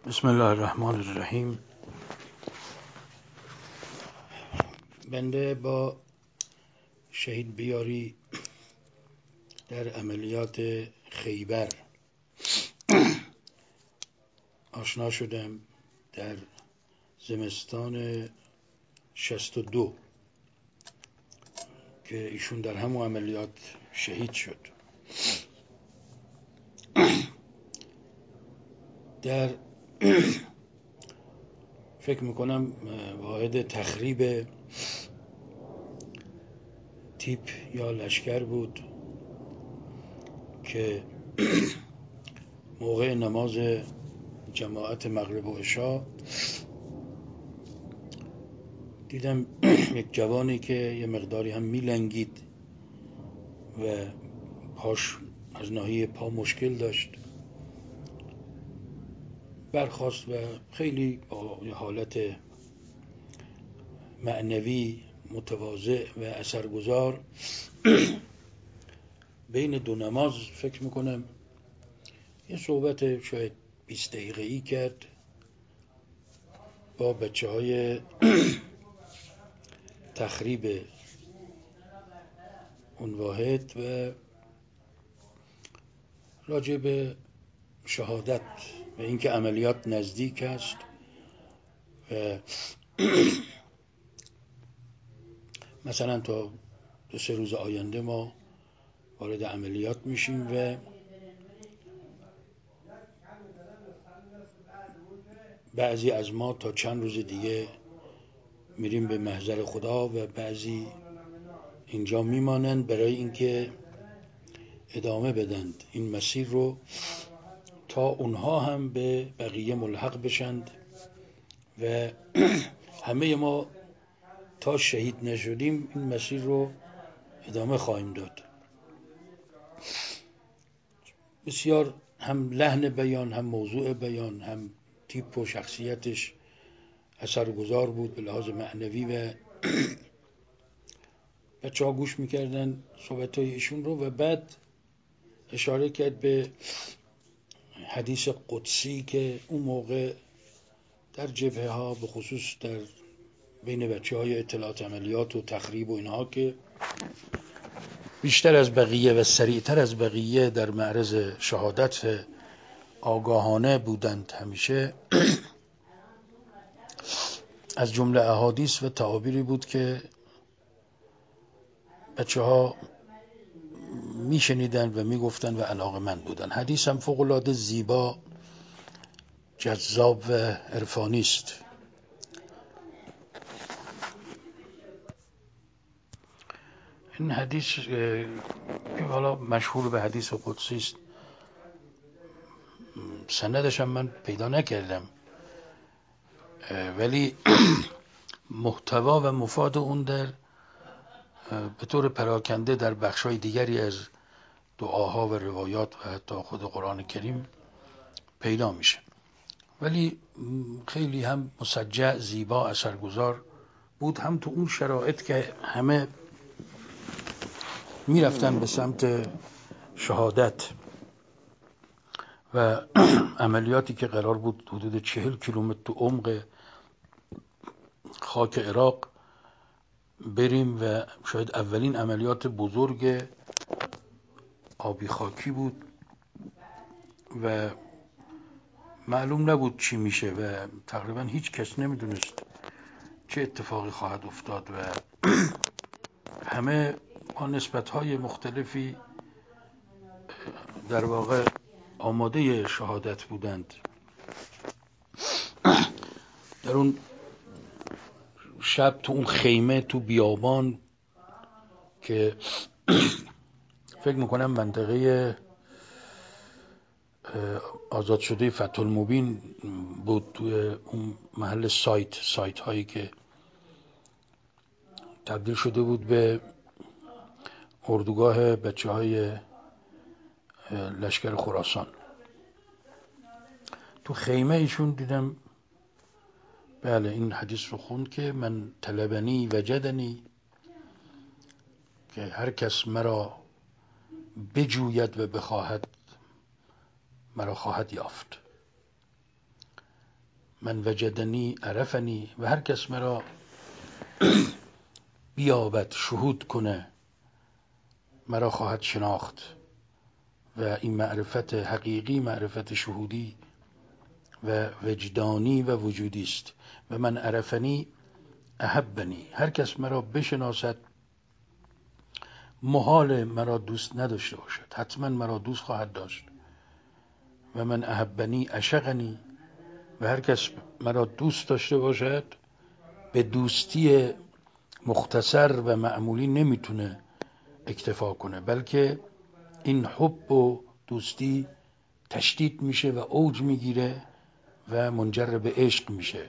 بسم الله الرحمن الرحیم. بنده با شهید بیاری در عملیات خیبر آشنا شدم در زمستان 62 که ایشون در همون عملیات شهید شد. در فکر میکنم واحد تخریب تیپ یا لشکر بود که موقع نماز جماعت مغرب و عشا دیدم یک جوانی که یه مقداری هم میلنگید و پاش از ناحیه پا مشکل داشت، برخاست و خیلی با حالت معنوی متواضع و اثرگذار بین دو نماز فکر میکنم یه صحبت شاید 20 دقیقه‌ای کرد با بچه های تخریب اون واحد و راجع به شهادت و اینکه عملیات نزدیک است و مثلا تا 2-3 روز آینده ما وارد عملیات میشیم و بعضی از ما تا چند روز دیگه میریم به محضر خدا و بعضی اینجا میمانند برای اینکه ادامه بدند این مسیر رو تا اونها هم به بقیه ملحق بشند و همه ما تا شهید نشدیم این مسیر رو ادامه خواهیم داد. بسیار هم لحن بیان، هم موضوع بیان، هم تیپ و شخصیتش اثرگذار بود به لحاظ معنوی و بچه ها گوش میکردن صحبتهای ایشون رو و بعد اشاره کرد به حدیث قدسی که اون موقع در جبهه ها به خصوص در بین بچه های اطلاعات عملیات و تخریب و اینها که بیشتر از بقیه و سریعتر از بقیه در معرض شهادت آگاهانه بودند همیشه. از جمله احادیث و تعابیری بود که بچه ها میشنیدن و میگفتن و علاقه‌مند بودن. حدیث هم فوق‌العاده زیبا، جذاب و عرفانی است. این حدیث که حالا مشهور به حدیث قدسی است، سندش هم من پیدا نکردم، ولی محتوا و مفاد اون در به طور پراکنده در بخشای دیگری از دعاها و روایات و حتی خود قرآن کریم پیدا میشه، ولی خیلی هم مسجع، زیبا، اثرگذار بود، هم تو اون شرایط که همه میرفتن به سمت شهادت و عملیاتی که قرار بود حدود 40 کیلومتر تو عمق خاک عراق بریم و شاید اولین عملیات بزرگ آبی خاکی بود و معلوم نبود چی میشه و تقریبا هیچ کس نمیدونست چه اتفاقی خواهد افتاد و همه با نسبت‌های مختلفی در واقع آماده شهادت بودند. در اون شب تو اون خیمه تو بیابان که فکر میکنم منطقه آزاد شده فتح المبین بود، توی اون محل سایت هایی که تبدیل شده بود به اردوگاه بچه های لشکر خراسان، تو خیمه ایشون دیدم بله این حدیث رو خوند که من طلبنی وجدنی، که هر کس مرا بجوید و بخواهد مرا خواهد یافت. من وجدنی عرفنی، و هر کس مرا بیابد شهود کنه مرا خواهد شناخت. و این معرفت حقیقی معرفت شهودی و وجدانی و وجودی است. و من عرفنی احبنی، هر کس مرا بشناسد محال مرا دوست نداشته باشد، حتما مرا دوست خواهد داشت. و من احبنی عشقنی، و هر کس مرا دوست داشته باشد به دوستی مختصر و معمولی نمیتونه اکتفا کنه، بلکه این حب و دوستی تشدید میشه و اوج میگیره و منجر به عشق میشه.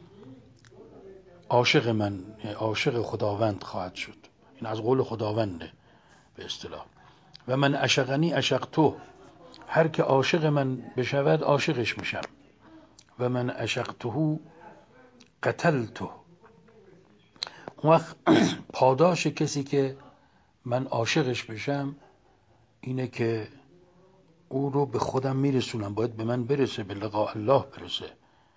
عاشق من عاشق خداوند خواهد شد. این از قول خداونده به اصطلاح. و من عشقنی عشقتو، هر که عاشق من بشود عاشقش میشم. و من عشقته قتلته، اون وقت پاداش کسی که من عاشقش بشم اینه که او رو به خودم میرسونم، باید به من برسه، به لقاء الله برسه.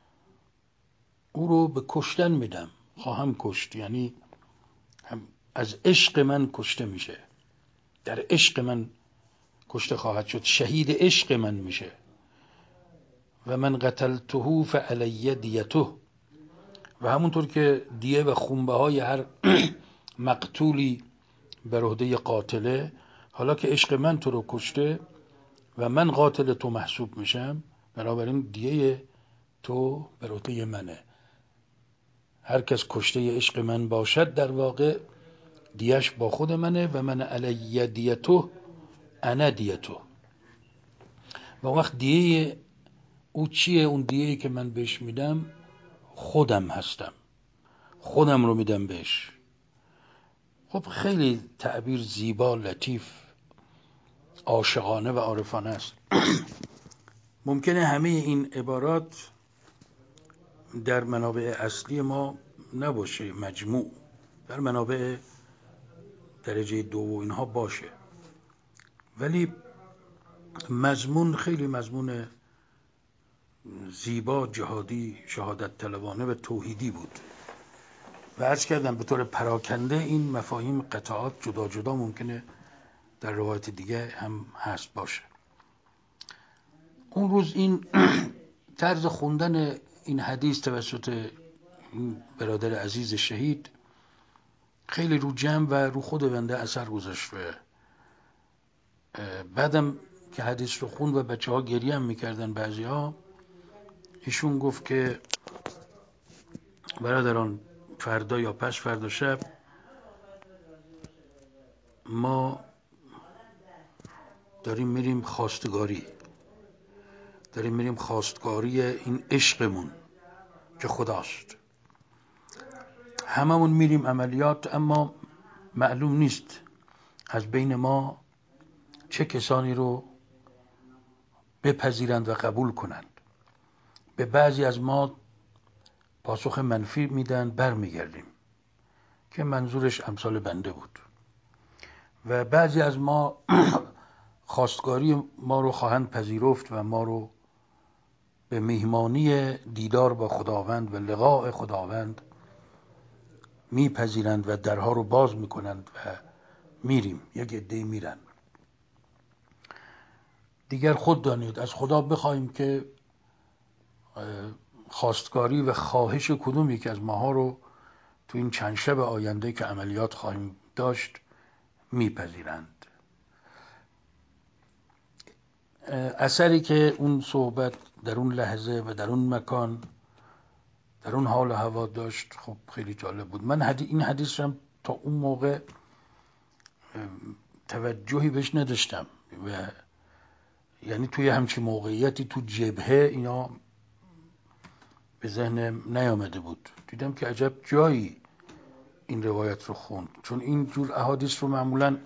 او رو به کشتن میدم، خواهم کشت، یعنی از عشق من کشته میشه، در عشق من کشته خواهد شد، شهید عشق من میشه. و من قتلته فعلی دیته، و همونطور که دیه و خونبه های هر مقتولی بر عهده قاتله، حالا که عشق من تو رو کشته و من قاتل تو محسوب میشم، بنابراین دیه تو بر عهده منه. هر کس کشته عشق من باشد در واقع دیهش با خود منه. و من علی دیته انا دیته، و وقت دیه او چیه؟ اون دیهی که من بهش میدم خودم هستم، خودم رو میدم بهش. خب خیلی تعبیر زیبا، لطیف، عاشقانه و عارفانه است. ممکنه همه این عبارات در منابع اصلی ما نباشه، مجموع در منابع درجه 2 و اینها باشه، ولی مضمون خیلی مضمون زیبا، جهادی، شهادت طلبانه و توحیدی بود. و عرض کردم به طور پراکنده این مفاهیم قطعات جدا جدا ممکنه در روایت دیگه هم هست باشه. اون روز این طرز خوندن این حدیث توسط این برادر عزیز شهید خیلی رو جمع و رو خود بنده اثر گذاشت. و بعدم که حدیث رو خوند و بچه ها گریه هم میکردن بعضی ها، ایشون گفت که برادران فردا یا پس فردا شب ما داریم میریم خواستگاری، داریم میریم خواستگاری این عشقمون که خداست. هممون میریم عملیات، اما معلوم نیست از بین ما چه کسانی رو بپذیرند و قبول کنند. به بعضی از ما پاسخ منفی میدن، بر میگردیم که منظورش امثال بنده بود. و بعضی از ما خواستگاری ما رو خواهند پذیرفت و ما رو به مهمانی دیدار با خداوند و لقاء خداوند میپذیرند و درها رو باز میکنند و میریم. یک عده‌ای میرن. دیگر خود دانید، از خدا بخوایم که خواستگاری و خواهش کدوم یک از ماها رو تو این چند شب آینده که عملیات خواهیم داشت میپذیرند. اثری که اون صحبت در اون لحظه و در اون مکان در اون حال و هوا داشت خب خیلی جالب بود. من این حدیث رو تا اون موقع توجهی بهش نداشتم و یعنی توی همچین موقعیتی تو جبهه اینا به ذهنم نیامده بود. دیدم که عجب جایی این روایت رو خوند، چون این جور احادیث رو معمولا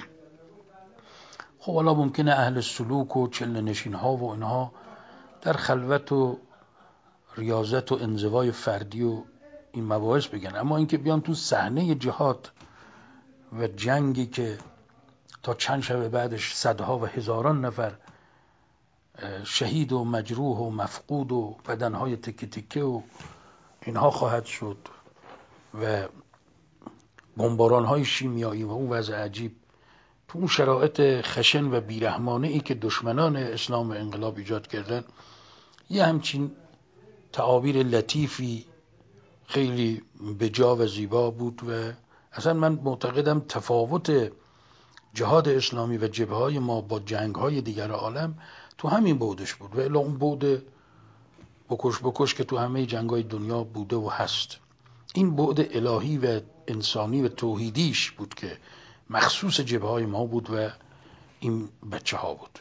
خب حالا ممکنه اهل سلوک و چله نشین ها و اینها در خلوت و ریاضت و انزوای فردی و این مباحث بگن، اما اینکه بیان تو صحنه جهاد و جنگی که تا چند شب بعدش صدها و هزاران نفر شهید و مجروح و مفقود و بدنهای تکه تکه و اینها خواهد شد و بمباران‌های شیمیایی و اون وضع عجیب تو اون شرایط خشن و بیرحمانه ای که دشمنان اسلام و انقلاب ایجاد کردن، یه همچین تعابیر لطیفی خیلی بجا و زیبا بود. و اصلا من معتقدم تفاوت جهاد اسلامی و جبهه‌های ما با جنگ‌های دیگر عالم تو همین بعدش بود، و الا اون بعد بکش که تو همه جنگ‌های دنیا بوده و هست. این بعد الهی و انسانی و توحیدیش بود که مخصوص جبهه‌های ما بود و این بچه‌ها بود.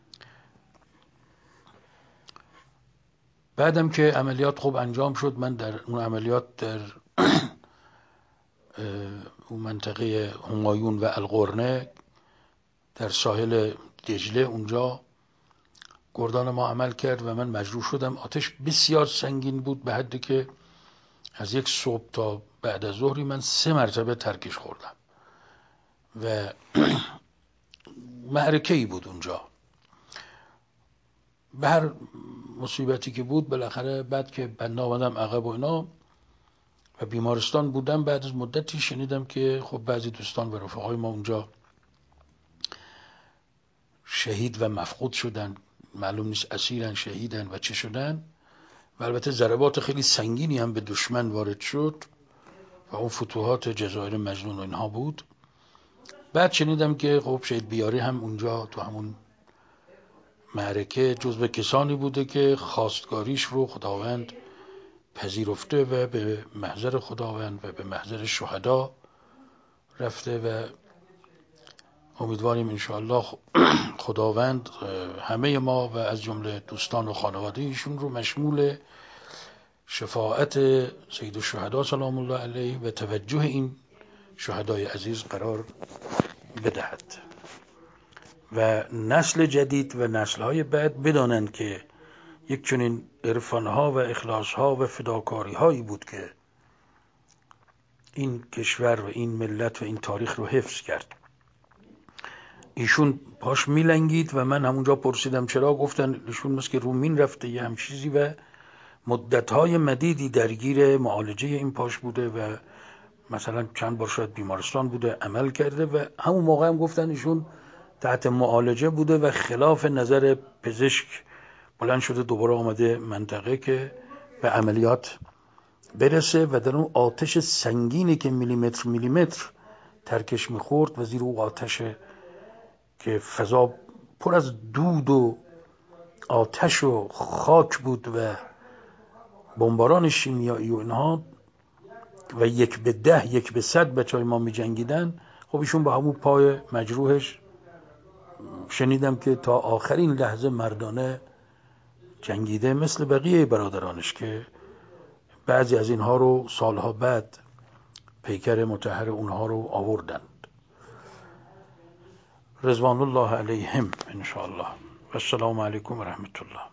بعدم که عملیات خوب انجام شد، من در اون عملیات در اون منطقه همایون و القرنه در ساحل دجله اونجا گردان ما عمل کرد و من مجروح شدم. آتش بسیار سنگین بود به حدی که از یک صبح تا بعد از ظهری من 3 مرتبه ترکش خوردم و معرکه‌ای بود اونجا. به هر مصیبتی که بود بالاخره بعد که بنده آمدم عقب و اینا و بیمارستان بودم، بعد از مدتی شنیدم که خب بعضی دوستان و رفقای ما اونجا شهید و مفقود شدن، معلوم نیست اسیرن شهیدن و چه شدن، و البته ضربات خیلی سنگینی هم به دشمن وارد شد و اون فتوحات جزایر مجنون و اینها بود. بعد شنیدم که خب شهید بیاری هم اونجا تو همون معرکه جزو کسانی بوده که خواستگاریش رو خداوند پذیرفته و به محضر خداوند و به محضر شهدا رفته و امیدواریم انشاءالله خداوند همه ما و از جمله دوستان و خانواده ایشون رو مشمول شفاعت سید الشهدا سلام الله علیه و توجه این شهدای عزیز قرار بدهد و نسل جدید و نسل‌های بعد بدانند که یک چنین عرفان‌ها و اخلاص‌ها و فداکاری‌هایی بود که این کشور و این ملت و این تاریخ رو حفظ کرد. ایشون پاش میلنگید و من همونجا پرسیدم چرا، گفتن ایشون مثل که رومین رفته یه هم چیزی و مدت‌های مدیدی درگیر معالجه این پاش بوده و مثلا چند بار شاید بیمارستان بوده عمل کرده و همون موقع هم گفتن ایشون تحت معالجه بوده و خلاف نظر پزشک بلند شده دوباره آمده منطقه که به عملیات برسه و در اون آتش سنگینی که میلیمتر ترکش میخورد و زیر اون آتش که فضا پر از دود و آتش و خاک بود و بمباران شیمیایی و اینها و 1 به 10 1 به 100 بچهای ما می جنگیدن. خب ایشون با همون پای مجروحش شنیدم که تا آخرین لحظه مردانه جنگیده مثل بقیه برادرانش که بعضی از اینها رو سالها بعد پیکر مطهر اونها رو آوردند. رضوان الله علیهم ان شاء الله. و السلام علیکم و رحمت الله.